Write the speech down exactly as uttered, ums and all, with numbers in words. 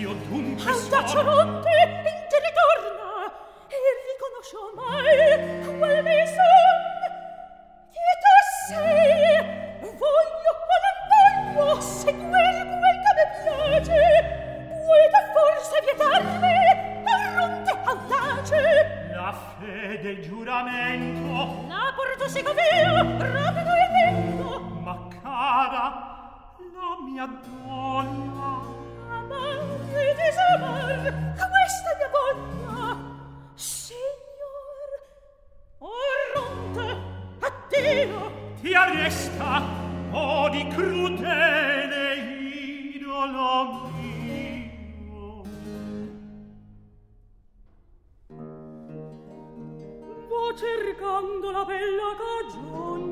io dunque Audacioronte, in te ritorna, e riconoscio mai quel mi son. Chi tu sei? Voglio o non voglio seguir quel che mi piace. Puoi forse vietarmi, arronte audace? La fede, il giuramento. La porto seguo via, rapido e lento. Ma cara, la mia donna. Amar e disamar, questa è mia voglia. Signor, arronte, addio. Ti arresta, o di crudele idolo mio. Va cercando la bella cagione